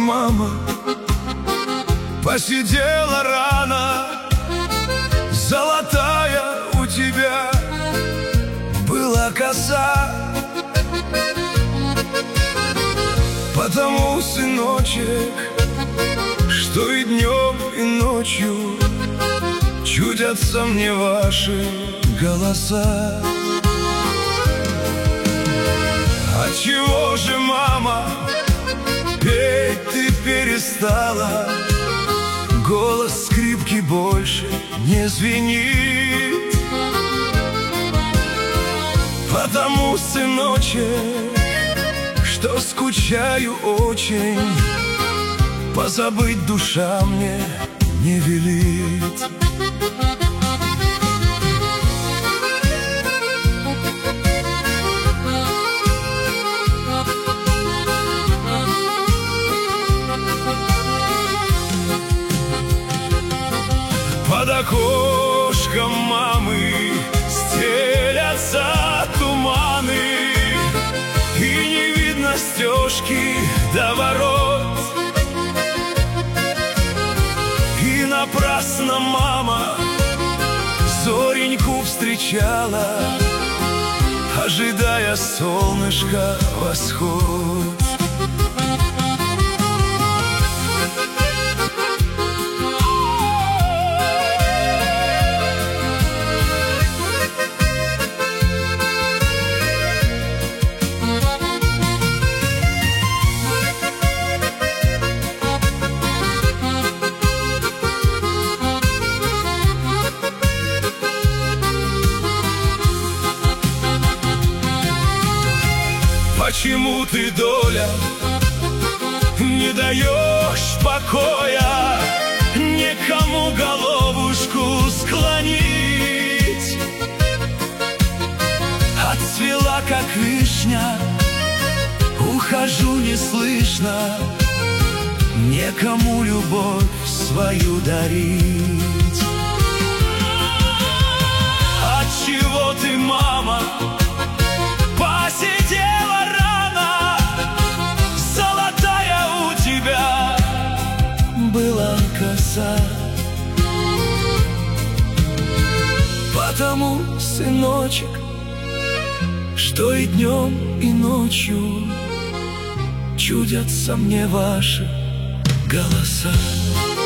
мама, посидела рано. Золотая у тебя была коса. Потому, сыночек, что и днем, и ночью чудятся мне ваши голоса. Отчего же, мама, петь ты перестала? Голос скрипки больше не звенит. Потому, сыночек, что скучаю очень, позабыть душа мне не велит. Под окошком мамы стелятся туманы, и не видно стежки до ворот. И напрасно мама зореньку встречала, ожидая солнышка восход. Почему ты, доля, не даешь покоя, никому головушку склонить? Отцвела, как вишня, ухожу неслышно, некому любовь свою дарить. Отчего ты, мама, посидела рано? Золотая у тебя была коса. Потому, сыночек, что и днем, и ночью чудятся мне ваши голоса.